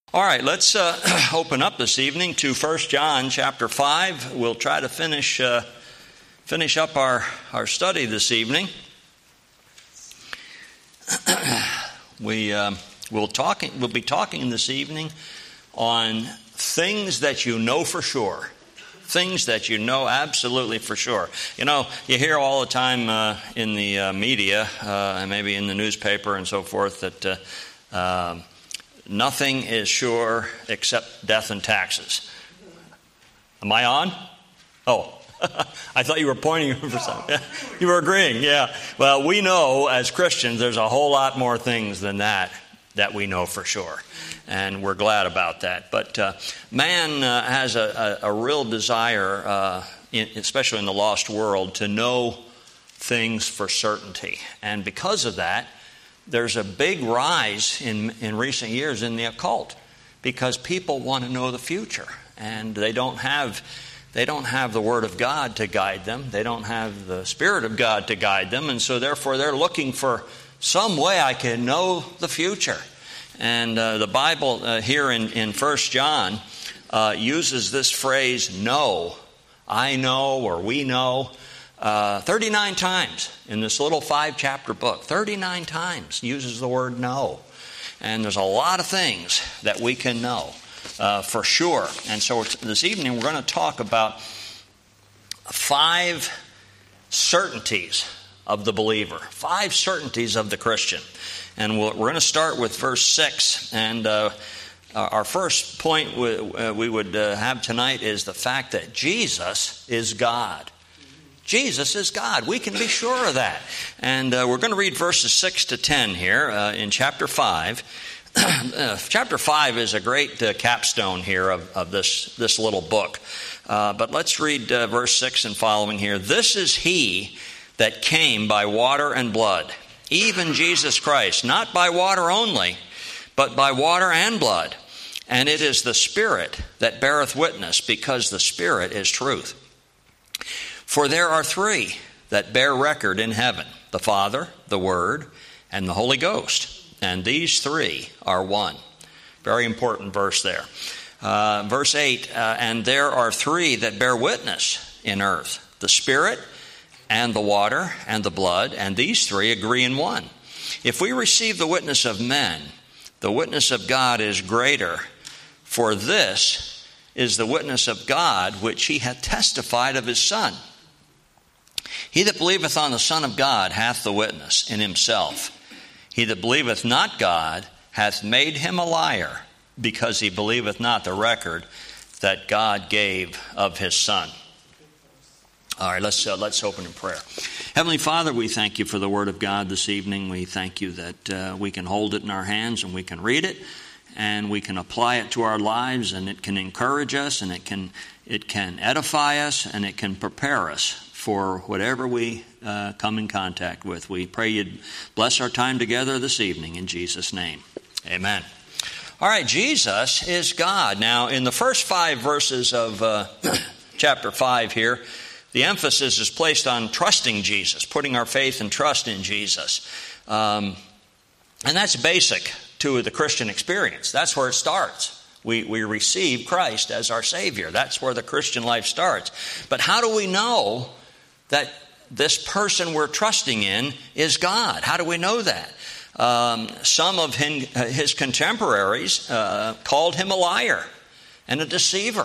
All right, let's open up this evening to 1 John chapter 5. We'll try to finish up our study this evening. We'll be talking this evening on things that you know for sure. Things that you know absolutely for sure. You know, you hear all the time in the media and maybe in the newspaper and so forth that nothing is sure except death and taxes. Am I on? Oh, I thought you were pointing for something. You were agreeing, yeah. Well, we know as Christians there's a whole lot more things than that we know for sure. And we're glad about that. But man has a real desire, especially in the lost world, to know things for certainty. And because of that, there's a big rise in recent years in the occult because people want to know the future, and they don't have the Word of God to guide them. They don't have the Spirit of God to guide them, and so therefore they're looking for some way I can know the future. And the Bible here in 1 John uses this phrase, know, I know, or we know, 39 times in this little 5-chapter book. 39 times uses the word know. And there's a lot of things that we can know for sure. And so this evening we're going to talk about 5 certainties of the believer. 5 certainties of the Christian. And we're going to start with verse 6. And our first point we would have tonight is the fact that Jesus is God. Jesus is God. We can be sure of that. And we're going to read verses 6 to 10 here in chapter 5. Chapter 5 is a great capstone here of this little book. But let's read verse 6 and following here. This is he that came by water and blood, even Jesus Christ, not by water only, but by water and blood. And it is the Spirit that beareth witness, because the Spirit is truth. For there are 3 that bear record in heaven, the Father, the Word, and the Holy Ghost. And these 3 are one. Very important verse there. Verse 8, and there are 3 that bear witness in earth, the Spirit, and the water, and the blood, and these 3 agree in one. If we receive the witness of men, the witness of God is greater, for this is the witness of God which he hath testified of his Son. He that believeth on the Son of God hath the witness in himself. He that believeth not God hath made him a liar, because he believeth not the record that God gave of his Son. All right, let's open in prayer. Heavenly Father, we thank you for the Word of God this evening. We thank you that we can hold it in our hands and we can read it and we can apply it to our lives, and it can encourage us, and it can edify us, and it can prepare us for whatever we come in contact with. We pray you'd bless our time together this evening in Jesus' name. Amen. All right, Jesus is God. Now, in the first 5 verses of chapter 5 here, the emphasis is placed on trusting Jesus, putting our faith and trust in Jesus. And that's basic to the Christian experience. That's where it starts. We receive Christ as our Savior. That's where the Christian life starts. But how do we know that this person we're trusting in is God? How do we know that? Some of his contemporaries called him a liar and a deceiver.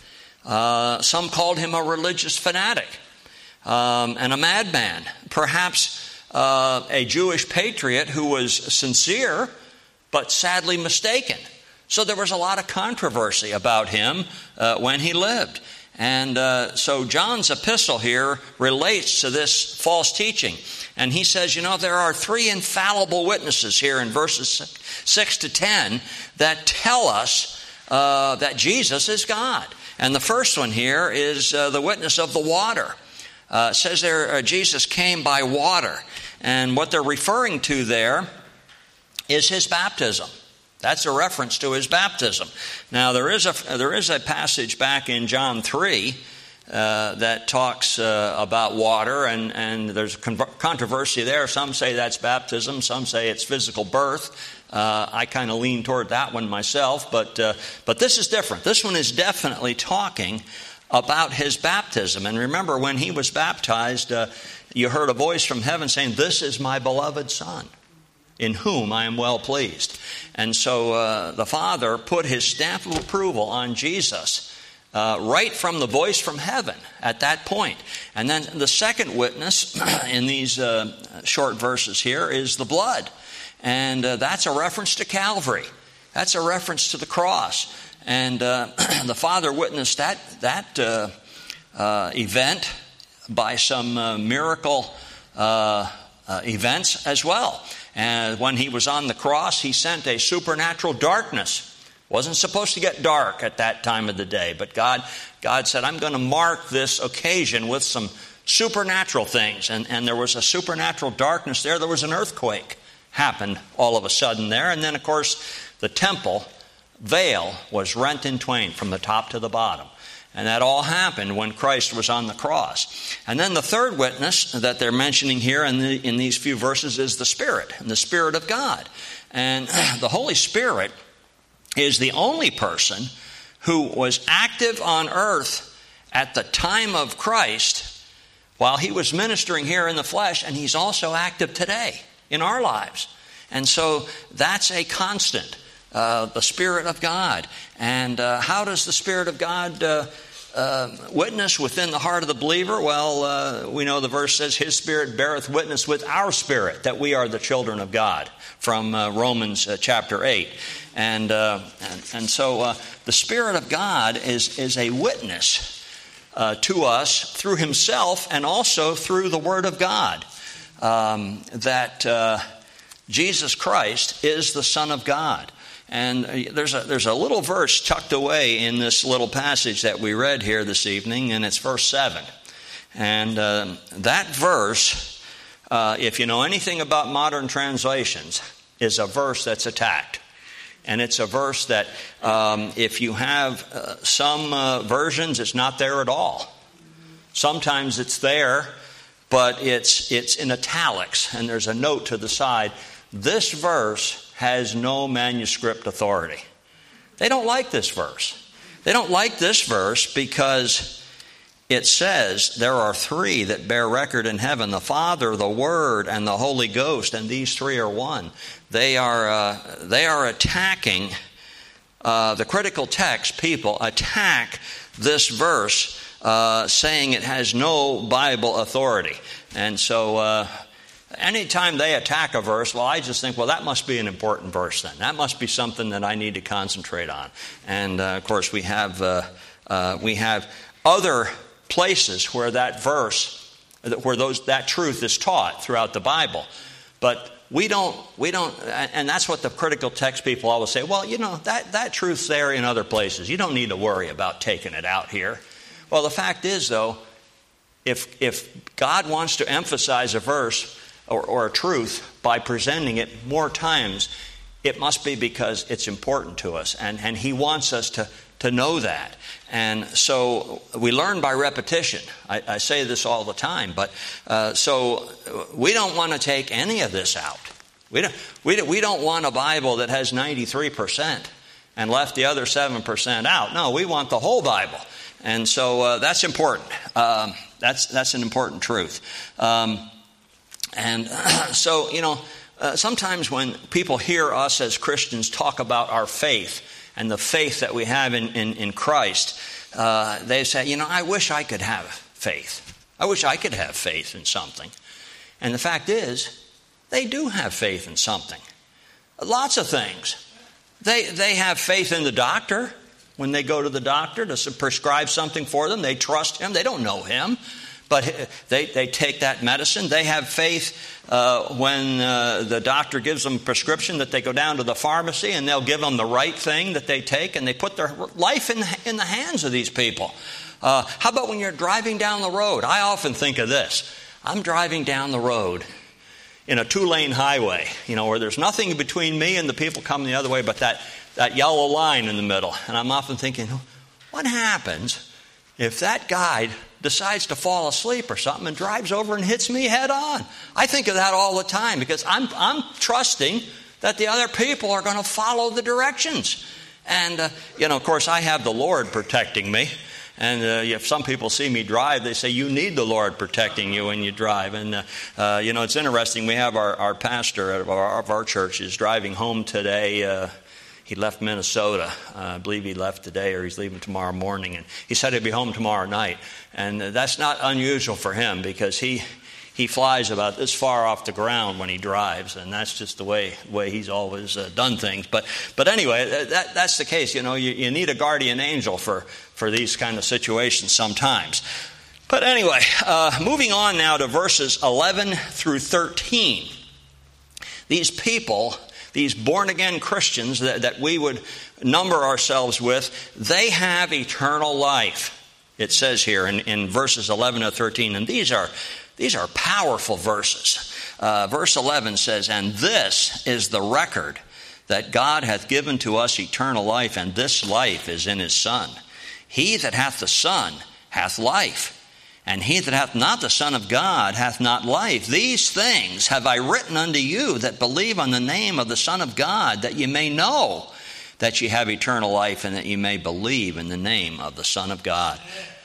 Some called him a religious fanatic and a madman. Perhaps a Jewish patriot who was sincere but sadly mistaken. So there was a lot of controversy about him when he lived. And so John's epistle here relates to this false teaching. And he says, there are 3 infallible witnesses here in verses 6 to 10 that tell us that Jesus is God. And the first one here is the witness of the water. It says there Jesus came by water. And what they're referring to there is his baptism. That's a reference to his baptism. Now, there is a passage back in John 3 that talks about water, and there's controversy there. Some say that's baptism. Some say it's physical birth. I kind of lean toward that one myself, but this is different. This one is definitely talking about his baptism. And remember, when he was baptized, you heard a voice from heaven saying, "This is my beloved Son, in whom I am well pleased." And so the Father put his stamp of approval on Jesus right from the voice from heaven at that point. And then the second witness in these short verses here is the blood. And that's a reference to Calvary. That's a reference to the cross. And the Father witnessed that event by some miracle events as well. And when he was on the cross, he sent a supernatural darkness. Wasn't supposed to get dark at that time of the day, but God said, "I'm going to mark this occasion with some supernatural things." And there was a supernatural darkness there. There was an earthquake happened all of a sudden there. And then, of course, the temple veil was rent in twain from the top to the bottom. And that all happened when Christ was on the cross. And then the third witness that they're mentioning here in these few verses is the Spirit, and the Spirit of God. And the Holy Spirit is the only person who was active on earth at the time of Christ while he was ministering here in the flesh, and he's also active today in our lives. And so that's a constant, the Spirit of God. And how does the Spirit of God witness within the heart of the believer? Well, we know the verse says, "His Spirit beareth witness with our spirit that we are the children of God," from Romans chapter 8. And so the Spirit of God is a witness to us through himself and also through the Word of God, that Jesus Christ is the Son of God. And there's a little verse tucked away in this little passage that we read here this evening, and it's verse 7. And that verse, if you know anything about modern translations, is a verse that's attacked. And it's a verse that if you have some versions, it's not there at all. Sometimes it's there, but it's in italics, and there's a note to the side. This verse has no manuscript authority. They don't like this verse. They don't like this verse because it says there are three that bear record in heaven: the Father, the Word, and the Holy Ghost, and these three are one. They are attacking the critical text. People attack this verse, saying it has no Bible authority. And so anytime they attack a verse, well, I just think, well, that must be an important verse then. That must be something that I need to concentrate on. And of course, we have other places where that verse, where that truth is taught throughout the Bible. But we don't, and that's what the critical text people always say. Well, you know, that truth's there in other places. You don't need to worry about taking it out here. Well, the fact is, though, if God wants to emphasize a verse or a truth by presenting it more times, it must be because it's important to us, and he wants us to know that. And so we learn by repetition. I say this all the time, but so we don't want to take any of this out. We don't want a Bible that has 93% and left the other 7% out. No, we want the whole Bible, and so that's important. That's an important truth. And so, you know, sometimes when people hear us as Christians talk about our faith and the faith that we have in Christ, they say, you know, I wish I could have faith. I wish I could have faith in something. And the fact is, they do have faith in something. Lots of things. They have faith in the doctor. When they go to the doctor to prescribe something for them, they trust him. They don't know him, but they take that medicine. They have faith when the doctor gives them a prescription that they go down to the pharmacy and they'll give them the right thing that they take, and they put their life in the hands of these people. How about when you're driving down the road? I often think of this. I'm driving down the road in a 2-lane highway, you know, where there's nothing between me and the people coming the other way but that yellow line in the middle. And I'm often thinking, what happens if that guy decides to fall asleep or something and drives over and hits me head on? I think of that all the time because I'm trusting that the other people are going to follow the directions. And, of course, I have the Lord protecting me. And if some people see me drive, they say, you need the Lord protecting you when you drive. And, it's interesting. We have our pastor of our church is driving home today. He left Minnesota. I believe he left today or he's leaving tomorrow morning. And he said he'd be home tomorrow night. And that's not unusual for him because he flies about this far off the ground when he drives, and that's just the way he's always done things. But anyway, that's the case. You need a guardian angel for these kind of situations sometimes. But anyway, moving on now to verses 11 through 13. These people, these born-again Christians that we would number ourselves with, they have eternal life. It says here in verses 11 to 13, and these are powerful verses. Verse 11 says, and this is the record that God hath given to us eternal life, and this life is in his Son. He that hath the Son hath life, and he that hath not the Son of God hath not life. These things have I written unto you that believe on the name of the Son of God, that ye may know that ye have eternal life, and that ye may believe in the name of the Son of God.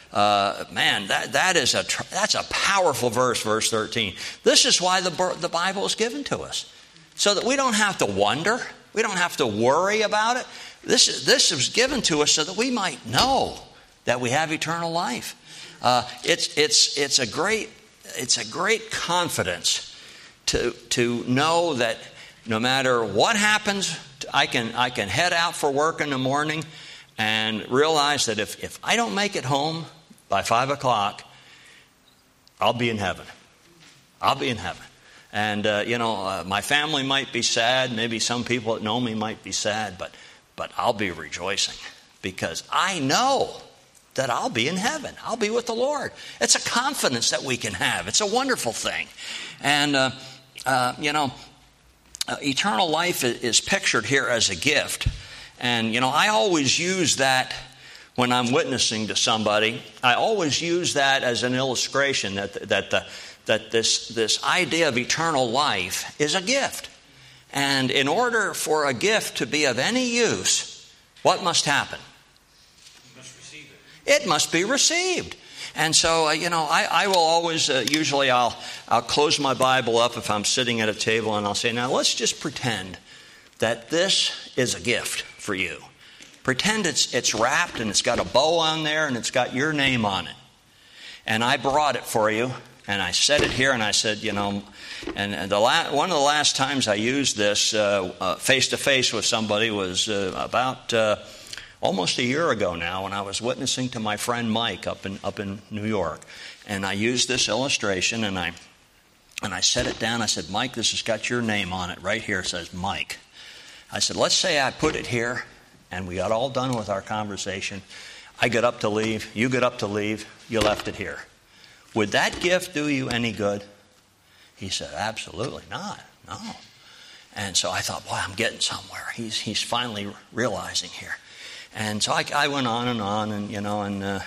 That's a powerful verse 13. This is why the Bible is given to us, so that we don't have to wonder, we don't have to worry about it. This was given to us so that we might know that we have eternal life. It's a great confidence to know that no matter what happens, I can head out for work in the morning and realize that if I don't make it home by 5 o'clock, I'll be in heaven. I'll be in heaven. And, my family might be sad. Maybe some people that know me might be sad. But I'll be rejoicing because I know that I'll be in heaven. I'll be with the Lord. It's a confidence that we can have. It's a wonderful thing. And, eternal life is pictured here as a gift. And, I always use that when I'm witnessing to somebody. I always use that as an illustration that this idea of eternal life is a gift. And in order for a gift to be of any use, what must happen? You must receive it. It must be received. And so, I will always, usually I'll close my Bible up if I'm sitting at a table and I'll say, now let's just pretend that this is a gift for you. Pretend it's wrapped and it's got a bow on there and it's got your name on it. And I brought it for you and I set it here and I said, one of the last times I used this face to face with somebody was about almost a year ago now, when I was witnessing to my friend Mike up in New York. And I used this illustration and I set it down. I said, Mike, this has got your name on it. Right here it says Mike. I said, let's say I put it here and we got all done with our conversation. I get up to leave. You get up to leave. You left it here. Would that gift do you any good? He said, absolutely not. No. And so I thought, boy, I'm getting somewhere. He's finally realizing here. And so I went on and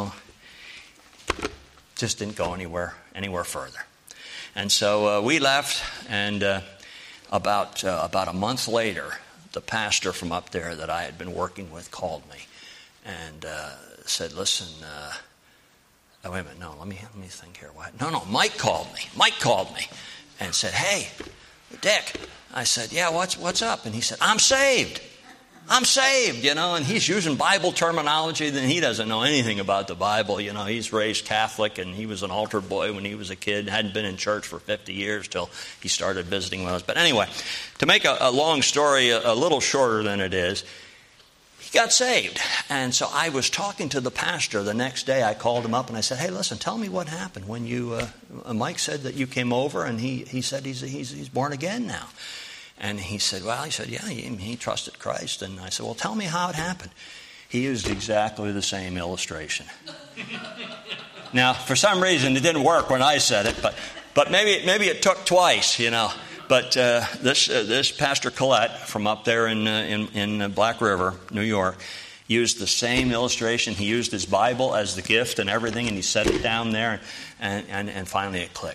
just didn't go anywhere further. And so we left, and about a month later, the pastor from up there that I had been working with called me and said, listen, wait a minute, no, let me think here. What? No, Mike called me and said, hey, Dick. I said, yeah, what's up? And he said, I'm saved, and he's using Bible terminology, then he doesn't know anything about the Bible. He's raised Catholic, and he was an altar boy when he was a kid, hadn't been in church for 50 years till he started visiting with us. But anyway, to make a long story a little shorter than it is, he got saved. And so I was talking to the pastor the next day. I called him up and I said, hey, listen, tell me what happened when you, Mike said that you came over and he said he's born again now. And he said, yeah, he trusted Christ. And I said, well, tell me how it happened. He used exactly the same illustration. Now, for some reason, it didn't work when I said it, but maybe it took twice, But this Pastor Collette from up there in Black River, New York, used the same illustration. He used his Bible as the gift and everything, and he set it down there, and finally it clicked.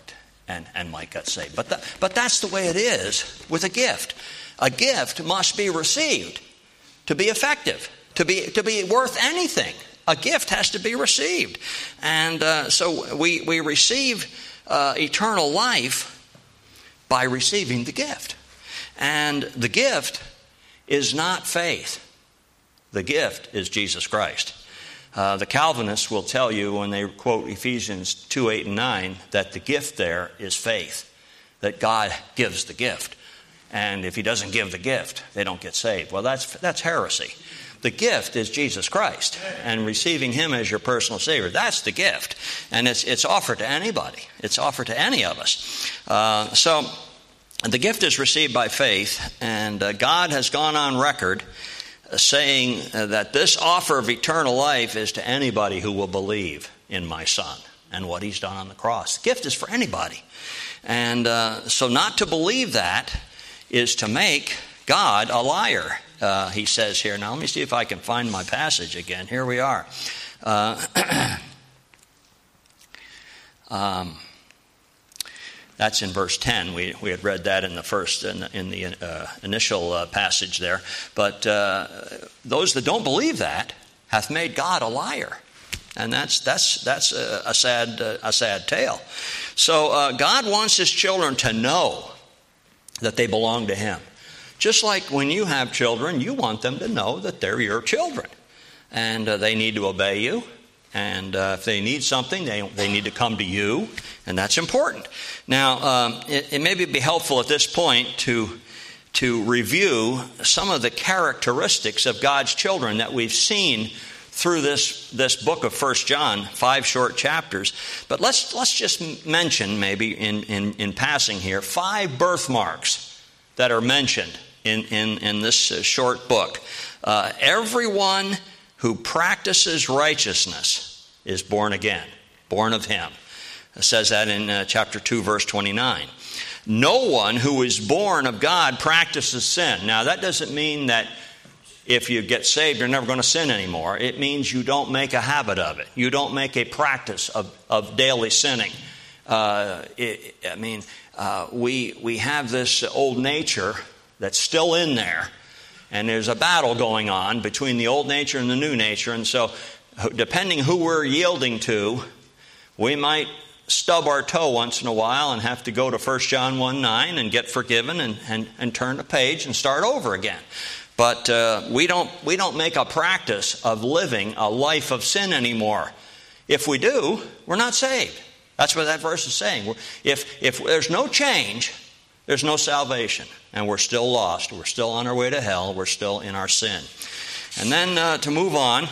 and might get saved. But that's the way it is with a gift. A gift must be received to be effective, to be worth anything. A gift has to be received. And so we receive eternal life by receiving the gift. And the gift is not faith. The gift is Jesus Christ. The Calvinists will tell you when they quote Ephesians 2, 8, and 9 that the gift there is faith, that God gives the gift. And if he doesn't give the gift, they don't get saved. Well, that's heresy. The gift is Jesus Christ, and receiving him as your personal Savior. That's the gift. And it's offered to anybody. It's offered to any of us. So the gift is received by faith, and God has gone on record saying that this offer of eternal life is to anybody who will believe in my Son and what he's done on the cross. The gift is for anybody. And so not to believe that is to make God a liar, he says here. Now let me see if I can find my passage again. Here we are. That's in verse 10. We had read that in the initial passage there. But those that don't believe that hath made God a liar, and that's a sad tale. So God wants his children to know that they belong to him. Just like when you have children, you want them to know that they're your children, and they need to obey you. And if they need something, they need to come to you, and that's important. Now, it may be helpful at this point to review some of the characteristics of God's children that we've seen through this book of 1 John, 5 short chapters. But let's just mention, maybe in passing here, 5 birthmarks that are mentioned in this short book. Everyone who practices righteousness is born again, born of him. It says that in chapter 2, verse 29. No one who is born of God practices sin. Now, that doesn't mean that if you get saved, you're never going to sin anymore. It means you don't make a habit of it. You don't make a practice of daily sinning. We have this old nature that's still in there. And there's a battle going on between the old nature and the new nature. And so, depending who we're yielding to, we might stub our toe once in a while and have to go to 1 John 1:9 and get forgiven and turn the page and start over again. But we don't make a practice of living a life of sin anymore. If we do, we're not saved. That's what that verse is saying. If there's no change, there's no salvation, and we're still lost. We're still on our way to hell. We're still in our sin. And then to move on,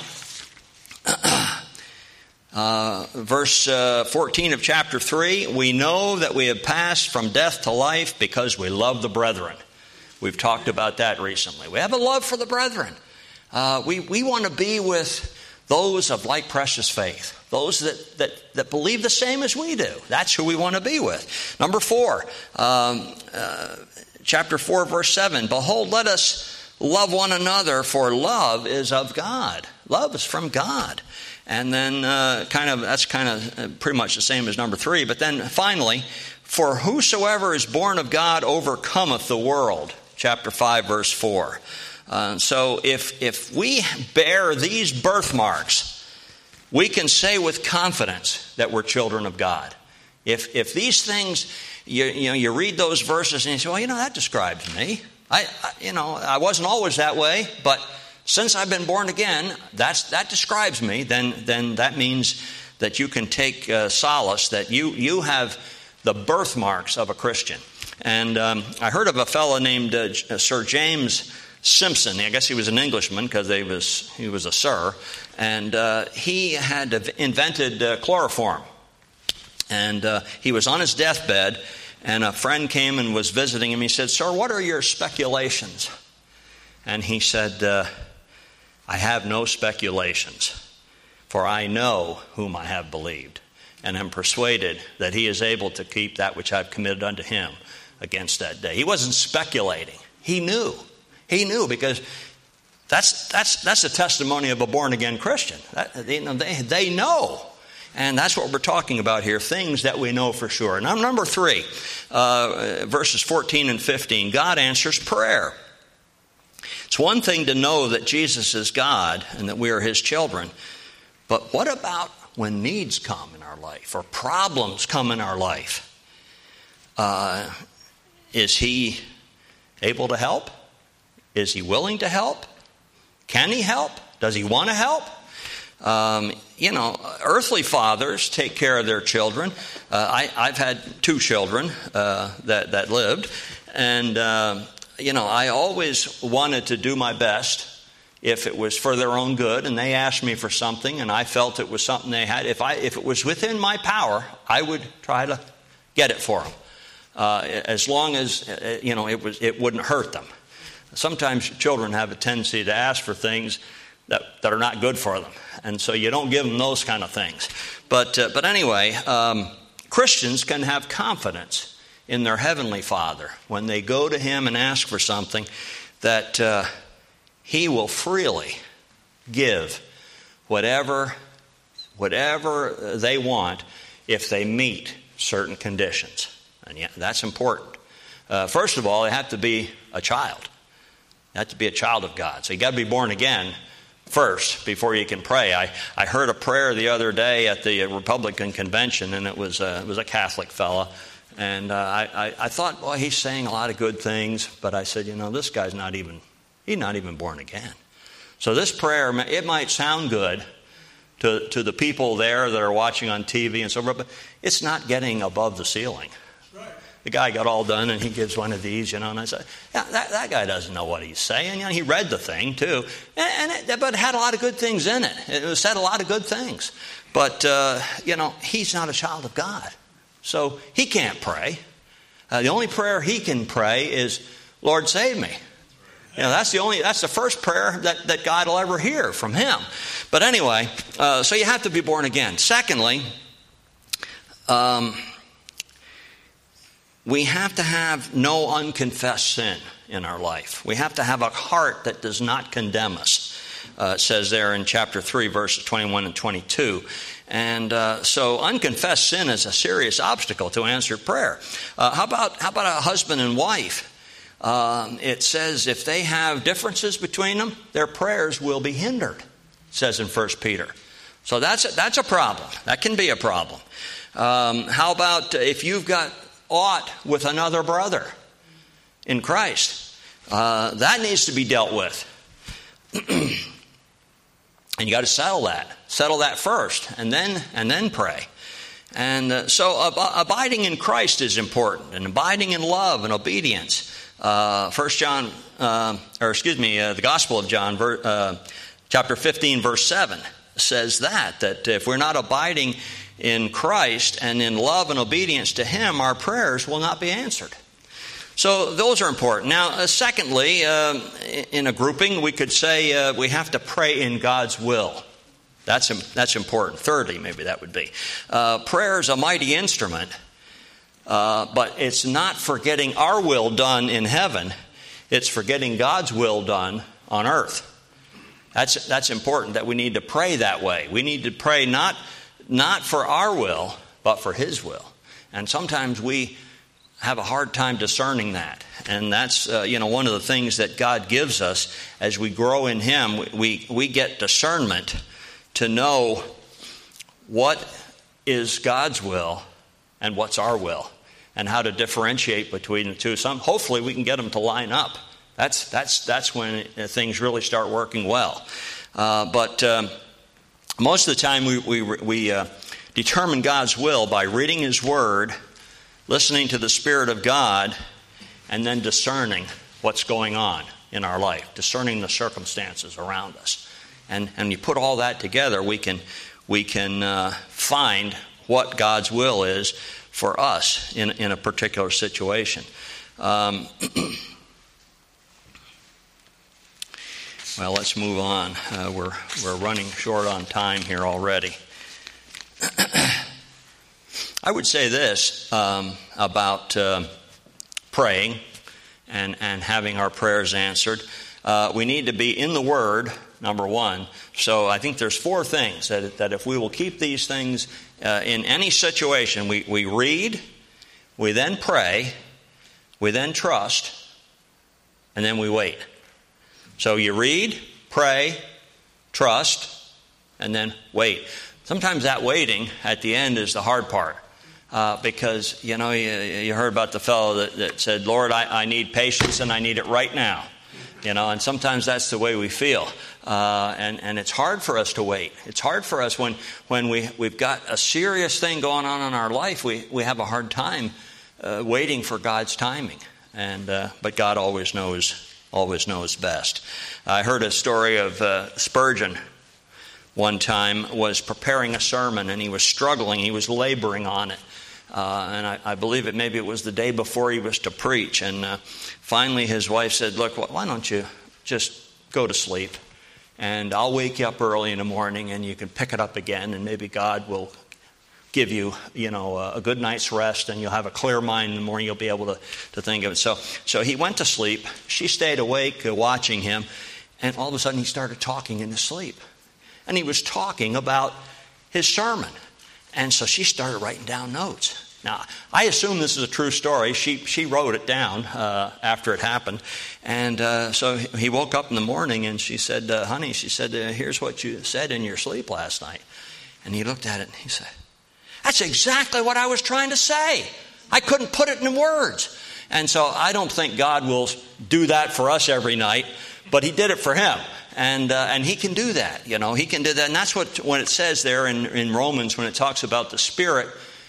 verse 14 of chapter 3, we know that we have passed from death to life because we love the brethren. We've talked about that recently. We have a love for the brethren. We want to be with those of like precious faith, those that believe the same as we do. That's who we want to be with. Number 4, chapter 4, verse 7. Behold, let us love one another, for love is of God. Love is from God. And then that's pretty much the same as number 3. But then finally, for whosoever is born of God overcometh the world. Chapter 5, verse 4. So if we bear these birthmarks, we can say with confidence that we're children of God. If these things, you read those verses and you say, well, that describes me. I wasn't always that way, but since I've been born again, that describes me. Then that means that you can take solace that you have the birthmarks of a Christian. And I heard of a fellow named Sir James Simpson. I guess he was an Englishman because he was a sir. And he had invented chloroform. And he was on his deathbed, and a friend came and was visiting him. He said, "Sir, what are your speculations?" And he said, "I have no speculations, for I know whom I have believed, and am persuaded that he is able to keep that which I have committed unto him against that day." He wasn't speculating. He knew. He knew, because that's the testimony of a born-again Christian. They know. And that's what we're talking about here, things that we know for sure. Now, number 3, verses 14 and 15, God answers prayer. It's one thing to know that Jesus is God and that we are his children, but what about when needs come in our life or problems come in our life? Is he able to help? Is he willing to help? Can he help? Does he want to help? Earthly fathers take care of their children. I've had 2 children that lived, and I always wanted to do my best if it was for their own good, and they asked me for something, and I felt it was something they had. If it was within my power, I would try to get it for them, as long as it wouldn't hurt them. Sometimes children have a tendency to ask for things that are not good for them, and so you don't give them those kind of things. But anyway, Christians can have confidence in their Heavenly Father when they go to him and ask for something, that he will freely give whatever they want if they meet certain conditions. And yeah, that's important. First of all, they have to be a child. You have to be a child of God. So you got to be born again first before you can pray. I heard a prayer the other day at the Republican convention, and it was a Catholic fella. And I thought, well, he's saying a lot of good things, but I said, this guy's not even born again. So this prayer, it might sound good to the people there that are watching on TV and so forth, but it's not getting above the ceiling. Right. The guy got all done, and he gives one of these, and I said, yeah, that guy doesn't know what he's saying. He read the thing too, but it had a lot of good things in it. It said a lot of good things, but he's not a child of God. So he can't pray. The only prayer he can pray is, Lord, save me. That's the first prayer that God will ever hear from him. But anyway, so you have to be born again. Secondly, we have to have no unconfessed sin in our life. We have to have a heart that does not condemn us. It says there in chapter 3, verses 21 and 22. And so unconfessed sin is a serious obstacle to answered prayer. How about a husband and wife? It says if they have differences between them, their prayers will be hindered, it says in 1 Peter. So that's a problem. That can be a problem. How about if you've got aught with another brother in Christ? That needs to be dealt with. And you got to settle that first, and then pray. And so abiding in Christ is important, and abiding in love and obedience. The Gospel of John, chapter 15, verse 7 says that if we're not abiding in Christ and in love and obedience to him, our prayers will not be answered. So those are important. Now, secondly, in a grouping, we could say we have to pray in God's will. That's important. Thirdly, maybe that would be. Prayer is a mighty instrument, but it's not for getting our will done in heaven. It's for getting God's will done on earth. That's important, that we need to pray that way. We need to pray not for our will, but for his will. And sometimes we have a hard time discerning that. And that's one of the things that God gives us as we grow in him. We get discernment to know what is God's will and what's our will, and how to differentiate between the two. Hopefully we can get them to line up. That's when things really start working well. But most of the time we determine God's will by reading his word, listening to the Spirit of God, and then discerning what's going on in our life, discerning the circumstances around us. And you put all that together, we can find what God's will is for us in a particular situation. Well, let's move on. We're running short on time here already. I would say this about praying and having our prayers answered. We need to be in the Word, number one. So I think there's 4 things that if we will keep these things in any situation, we read, we then pray, we then trust, and then we wait. So you read, pray, trust, and then wait. Sometimes that waiting at the end is the hard part. Because, you heard about the fellow that said, Lord, I need patience and I need it right now. And sometimes that's the way we feel. And it's hard for us to wait. It's hard for us when we've got a serious thing going on in our life. We have a hard time waiting for God's timing. But God always knows best. I heard a story of Spurgeon. One time was preparing a sermon and he was struggling. He was laboring on it. And I believe maybe it was the day before he was to preach. And finally his wife said, look, why don't you just go to sleep? And I'll wake you up early in the morning and you can pick it up again. And maybe God will give you, a good night's rest and you'll have a clear mind in the morning. You'll be able to think of it. So he went to sleep. She stayed awake watching him. And all of a sudden he started talking in his sleep. And he was talking about his sermon. And so she started writing down notes. Now, I assume this is a true story. She wrote it down after it happened. And so he woke up in the morning and she said, honey, here's what you said in your sleep last night. And he looked at it and he said, that's exactly what I was trying to say. I couldn't put it in words. And so I don't think God will do that for us every night, but he did it for him. And he can do that, he can do that. And that's when it says there in Romans, when it talks about the Spirit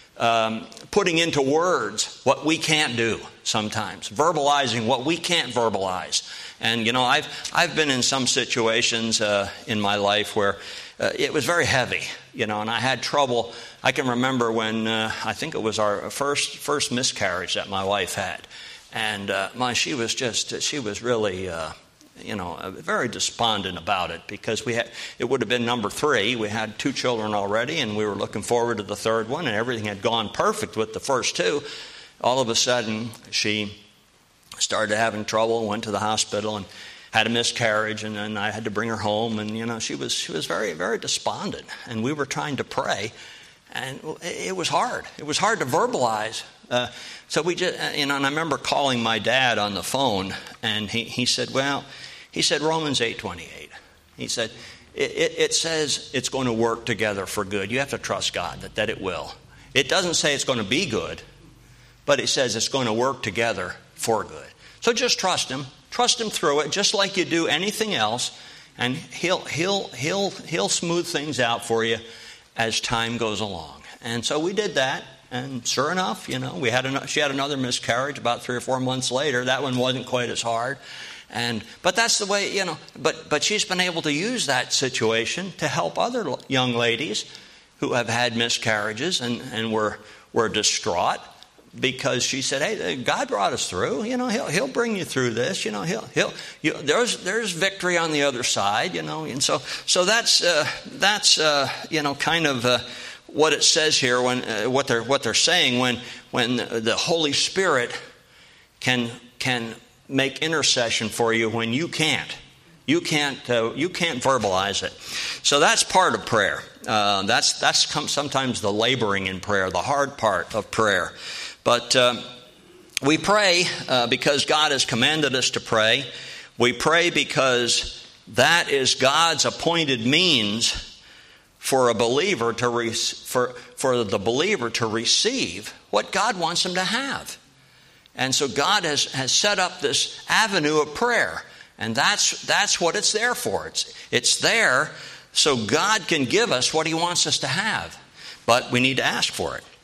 putting into words what we can't do sometimes, verbalizing what we can't verbalize. And, I've been in some situations in my life where it was very heavy, and I had trouble. I can remember when I think it was our first miscarriage that my wife had. And she was really... very despondent about it because it would have been number 3. We had 2 children already and we were looking forward to the 3rd one and everything had gone perfect with the first 2. All of a sudden she started having trouble, went to the hospital and had a miscarriage, and then I had to bring her home, and she was very, very despondent, and we were trying to pray, and it was hard. It was hard to verbalize. So we just, and I remember calling my dad on the phone, and he said, Romans 8:28. He said, it says it's going to work together for good. You have to trust God that it will. It doesn't say it's going to be good, but it says it's going to work together for good. So just trust Him. Trust Him through it, just like you do anything else, and He'll smooth things out for you as time goes along. And so we did that. And sure enough, she had another miscarriage about 3 or 4 months later. That one wasn't quite as hard. But that's the way, but she's been able to use that situation to help other young ladies who have had miscarriages and were distraught because she said, hey, God brought us through. He'll bring you through this. There's victory on the other side, And so that's kind of what it says here when what they're saying when the Holy Spirit can make intercession for you when you can't verbalize it. So that's part of prayer. That's sometimes the laboring in prayer, the hard part of prayer. But we pray because God has commanded us to pray. We pray because that is God's appointed means for a believer for the believer to receive what God wants him to have. And so God has set up this avenue of prayer. And that's what it's there for. It's there so God can give us what He wants us to have. But we need to ask for it.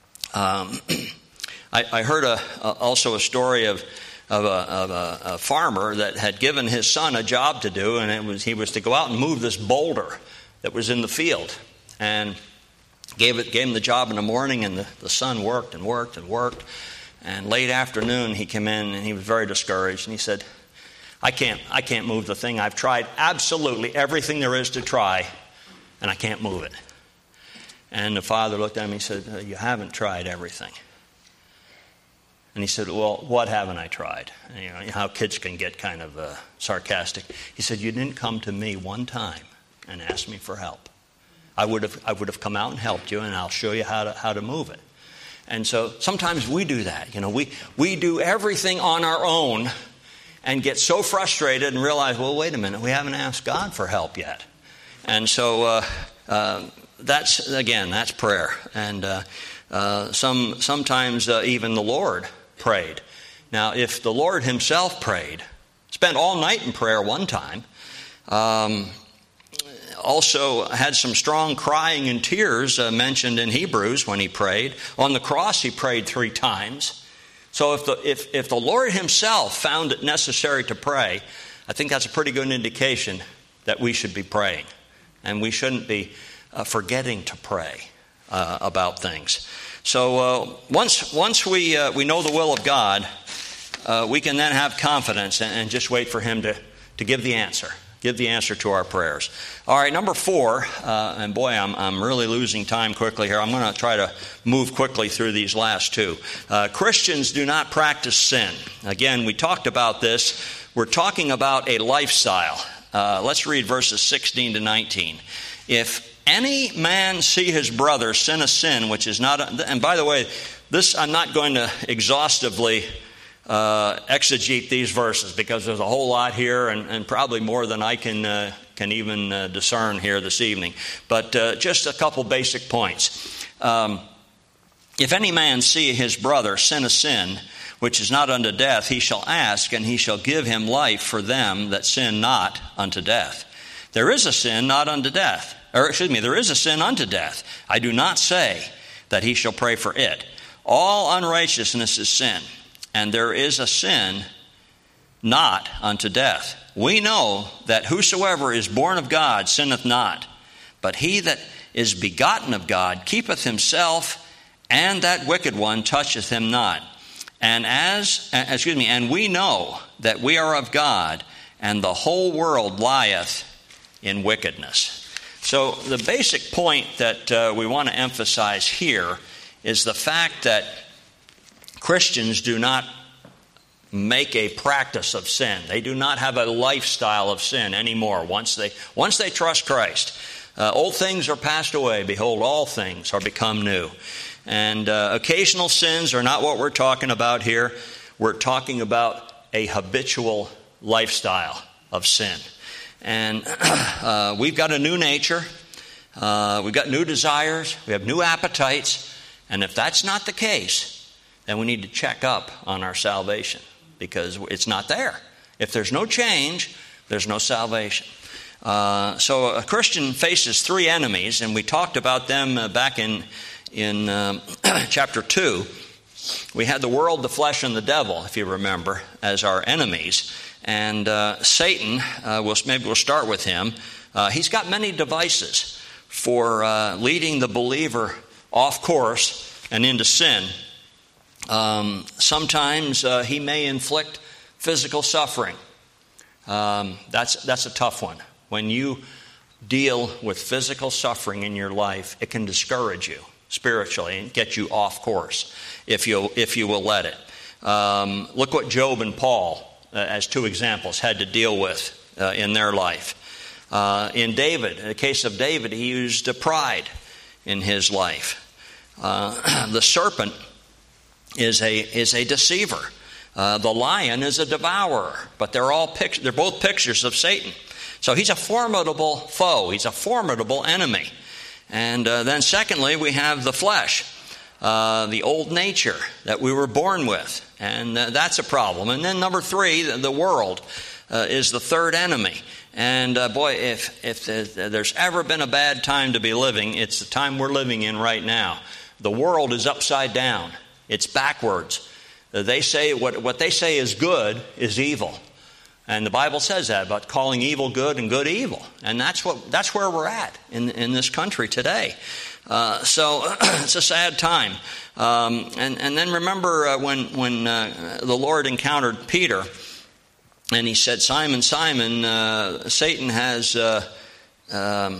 I heard also a story of a farmer that had given his son a job to do, and he was to go out and move this boulder that was in the field, and gave him the job in the morning, and the son worked and worked and worked, and late afternoon he came in and he was very discouraged, and he said, I can't move the thing. I've tried absolutely everything there is to try, and I can't move it. And the father looked at him and he said, you haven't tried everything. And he said, well, what haven't I tried? And, you know how kids can get kind of sarcastic. He said, you didn't come to me one time and ask me for help. I would have come out and helped you, and I'll show you how to move it. And so sometimes we do that. You know, we do everything on our own and get so frustrated and realize, well, wait a minute, we haven't asked God for help yet. And so that's prayer. And sometimes even the Lord prayed. Now, if the Lord himself prayed, spent all night in prayer one time, also had some strong crying and tears mentioned in Hebrews when he prayed. On the cross he prayed 3 times. So if the Lord himself found it necessary to pray, I think that's a pretty good indication that we should be praying. And we shouldn't be forgetting to pray about things. So once we know the will of God, we can then have confidence and just wait for him to give the answer. Give the answer to our prayers. All right, number 4, and boy, I'm really losing time quickly here. I'm going to try to move quickly through these last 2. Christians do not practice sin. Again, we talked about this. We're talking about a lifestyle. Let's read verses 16 to 19. If any man see his brother sin a sin which is not... And by the way, this I'm not going to exhaustively exegete these verses because there's a whole lot here and probably more than I can even discern here this evening. But just a couple basic points. If any man see his brother sin a sin which is not unto death, he shall ask, and he shall give him life for them that sin not unto death. There is a sin not unto death. There is a sin unto death. I do not say that he shall pray for it. All unrighteousness is sin. And there is a sin not unto death. We know that whosoever is born of God sinneth not, but he that is begotten of God keepeth himself, and that wicked one toucheth him not. And and we know that we are of God, and the whole world lieth in wickedness. So the basic point that we want to emphasize here is the fact that Christians do not make a practice of sin. They do not have a lifestyle of sin anymore once they trust Christ. Old things are passed away. Behold, all things are become new. And occasional sins are not what we're talking about here. We're talking about a habitual lifestyle of sin. And we've got a new nature. We've got new desires. We have new appetites. And if that's not the case, then we need to check up on our salvation because it's not there. If there's no change, there's no salvation. So a Christian faces 3 enemies, and we talked about them back in chapter 2. We had the world, the flesh, and the devil, if you remember, as our enemies. And Satan, maybe we'll start with him. He's got many devices for leading the believer off course and into sin. Sometimes he may inflict physical suffering. That's a tough one. When you deal with physical suffering in your life, it can discourage you spiritually and get you off course if you will let it. Look what Job and Paul, as 2 examples, had to deal with in their life. In the case of David, he used pride in his life. The serpent is a deceiver. The lion is a devourer, but they're both pictures of Satan. So he's a formidable foe. He's a formidable enemy. And then secondly, we have the flesh, the old nature that we were born with, and that's a problem. And then number 3, the world is the third enemy. And boy, if there's ever been a bad time to be living, it's the time we're living in right now. The world is upside down. It's backwards. They say what they say is good is evil. And the Bible says that about calling evil good and good evil. And that's where we're at in this country today. So it's a sad time. And then remember when the Lord encountered Peter, and he said, Simon, Simon, Satan has, I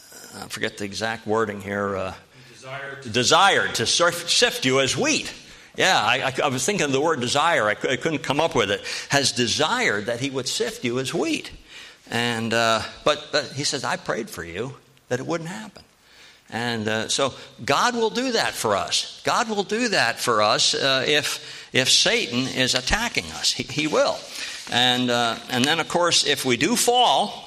forget the exact wording here, desired to sift you as wheat. Yeah, I was thinking of the word desire. I couldn't come up with it. Has desired that he would sift you as wheat. And but he says, I prayed for you that it wouldn't happen. And so God will do that for us. God will do that for us if Satan is attacking us. He will. And then, of course, if we do fall,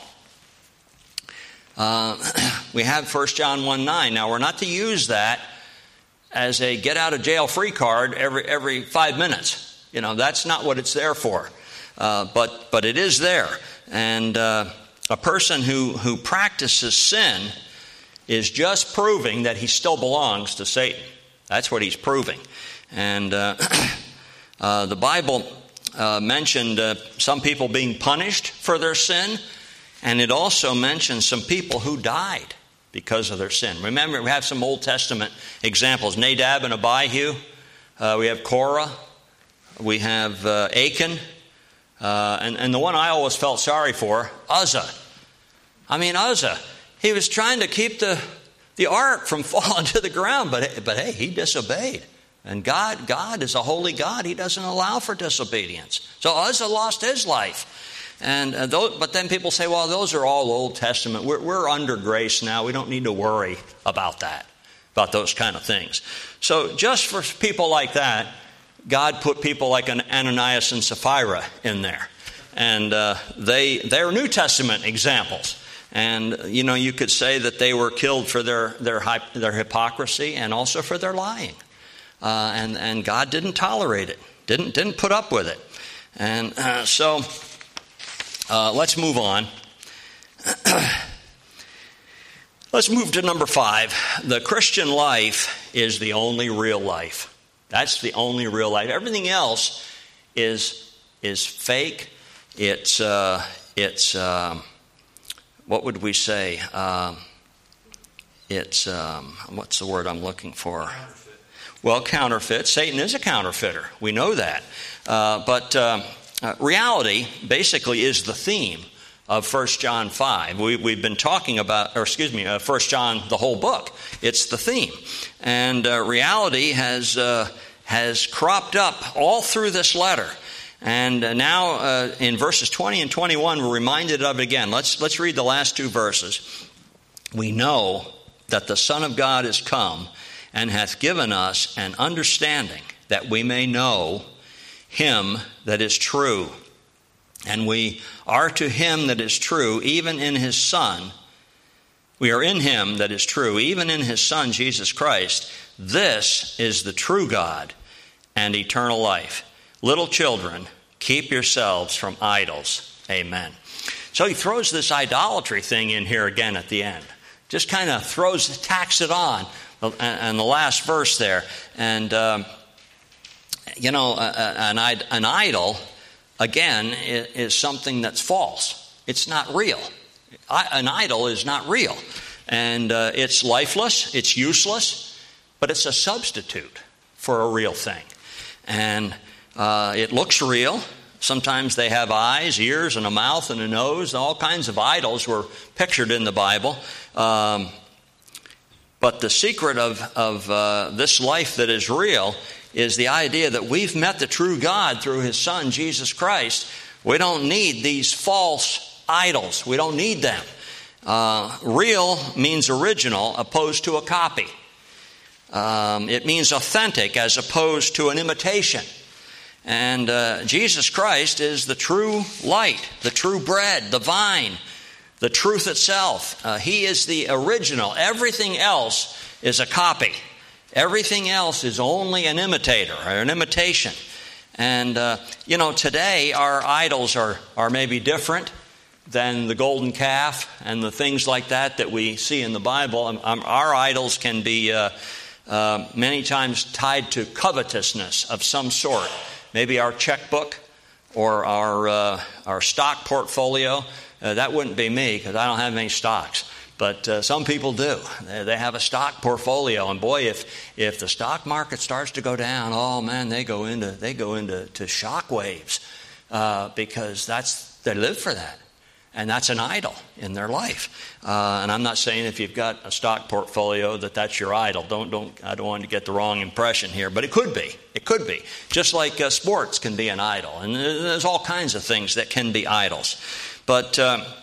we have 1 John 1:9. Now, we're not to use that as a get-out-of-jail-free card every 5 minutes. That's not what it's there for. But it is there. And a person who practices sin is just proving that he still belongs to Satan. That's what he's proving. And the Bible mentioned some people being punished for their sin, and it also mentioned some people who died because of their sin. Remember, we have some Old Testament examples. Nadab and Abihu. We have Korah. We have Achan. And the one I always felt sorry for, Uzzah. Uzzah. He was trying to keep the ark from falling to the ground, but hey, he disobeyed. And God is a holy God. He doesn't allow for disobedience. So Uzzah lost his life. But then people say, well, those are all Old Testament. We're under grace now. We don't need to worry about that, about those kind of things. So just for people like that, God put people like an Ananias and Sapphira in there. And they're New Testament examples. And, you could say that they were killed for their hypocrisy and also for their lying. And God didn't tolerate it, didn't put up with it. And so let's move on. Let's move to number 5. The Christian life is the only real life. That's the only real life. Everything else is fake. It's what would we say? It's what's the word I'm looking for? Counterfeit. Well, counterfeit. Satan is a counterfeiter. We know that. But reality basically is the theme of 1 John 5. We've been talking about, 1 John, the whole book. It's the theme. And reality has cropped up all through this letter. And now in verses 20 and 21, we're reminded of it again. Let's read the last 2 verses. We know that the Son of God is come and hath given us an understanding that we may know him that is true. And we are to him that is true, even in his Son. We are in him that is true, even in his Son, Jesus Christ. This is the true God and eternal life. Little children, keep yourselves from idols. Amen. So he throws this idolatry thing in here again at the end. Just kind of tacks it on. And the last verse there. And, an idol, again, is something that's false. It's not real. An idol is not real. And it's lifeless, it's useless, but it's a substitute for a real thing. And it looks real. Sometimes they have eyes, ears, and a mouth and a nose. All kinds of idols were pictured in the Bible. But the secret of this life that is real is the idea that we've met the true God through his Son, Jesus Christ. We don't need these false idols. We don't need them. Real means original opposed to a copy. It means authentic as opposed to an imitation. And Jesus Christ is the true light, the true bread, the vine, the truth itself. He is the original. Everything else is a copy. Everything else is only an imitator or an imitation. And, today our idols are maybe different than the golden calf and the things like that we see in the Bible. Our idols can be many times tied to covetousness of some sort. Maybe our checkbook or our stock portfolio. That wouldn't be me because I don't have any stocks. But some people do. They have a stock portfolio, and boy, if the stock market starts to go down, oh man, they go into shock waves because they live for that. And that's an idol in their life. And I'm not saying if you've got a stock portfolio that's your idol. I don't want to get the wrong impression here, but it could be. It could be. Just like sports can be an idol. And there's all kinds of things that can be idols. But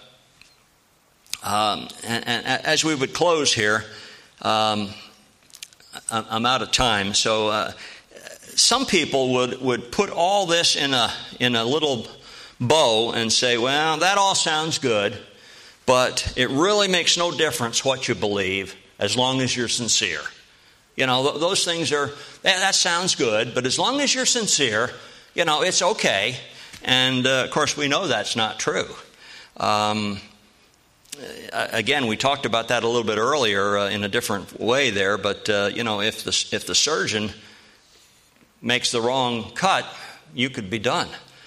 and as we would close here, I'm out of time. So some people would put all this in a little bow and say, well, that all sounds good, but it really makes no difference what you believe as long as you're sincere. Those things that sounds good, but as long as you're sincere, it's okay. And of course, we know that's not true. Again, we talked about that a little bit earlier in a different way there, but if the surgeon makes the wrong cut, you could be done.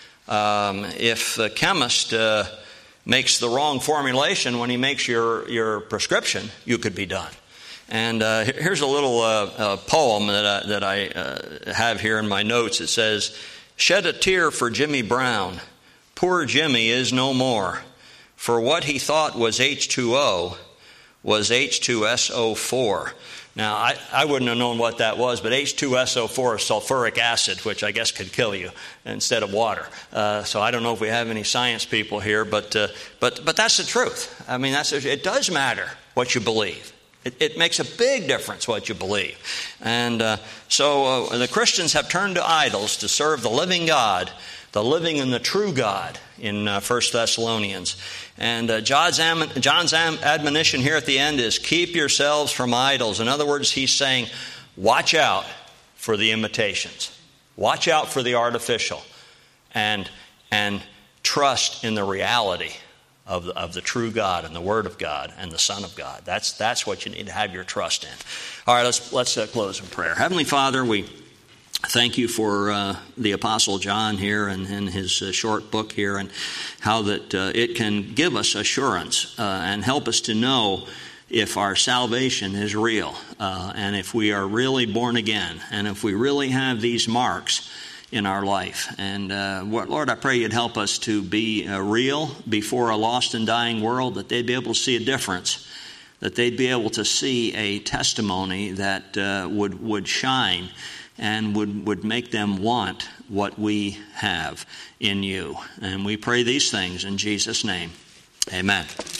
If the chemist makes the wrong formulation when he makes your prescription, you could be done. And here's a little poem that I have here in my notes. It says, "Shed a tear for Jimmy Brown. Poor Jimmy is no more. For what he thought was H2O was H2SO4. Now, I wouldn't have known what that was, but H2SO4 is sulfuric acid, which I guess could kill you instead of water. So I don't know if we have any science people here, but that's the truth. I mean, it does matter what you believe. It makes a big difference what you believe. And so the Christians have turned to idols to serve the living God, the living and the true God in 1 Thessalonians. And John's admonition here at the end is keep yourselves from idols. In other words, he's saying, watch out for the imitations. Watch out for the artificial. And trust in the reality of the true God and the Word of God and the Son of God. That's what you need to have your trust in. All right, let's close in prayer. Heavenly Father, we thank you for the Apostle John here and his short book here, and how that it can give us assurance and help us to know if our salvation is real, and if we are really born again, and if we really have these marks in our life. And Lord, I pray you'd help us to be real before a lost and dying world, that they'd be able to see a difference, that they'd be able to see a testimony that would shine and would make them want what we have in you. And we pray these things in Jesus' name. Amen.